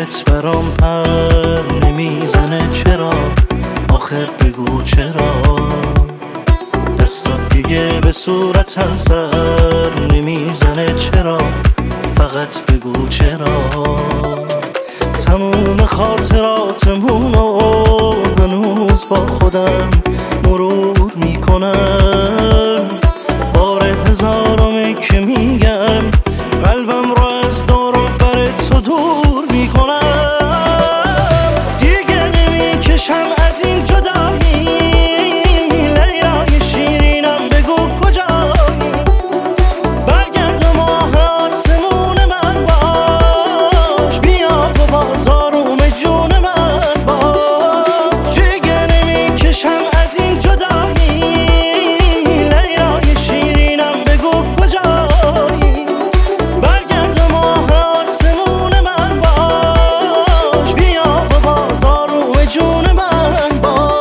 دلت برام پر نمیزنه چرا؟ آخر بگو چرا؟ دستات دیگه به صورتم سر نمیزنه چرا؟ فقط بگو چرا؟ تموم خاطراتمونو هنوز با خودم مرور میکنم، بار هزارمی که میگم قلبم رو از دور و بر تو دور میکنم. دیگه نمیکشم از این جدایی، لیلای شیرینم بگو کجایی؟ برگرد و ماه آسمون من باش، بیا و باز آروم جون من باش. دیگه نمیکشم از این جدایی، لیلای شیرینم بگو کجایی؟ برگرد و ماه آسمون من باش، بیا و باز آروم جون من باش.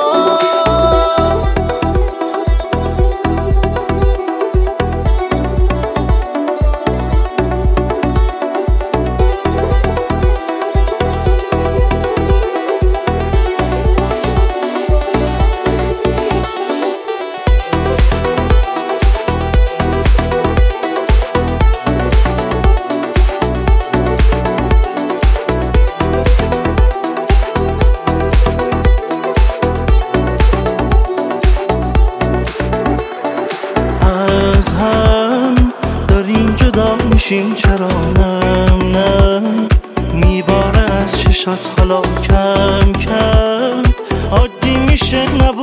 از هم داریم جدا میشیم چرا؟ نه میباره از چشات حالا کم کم عادی میشه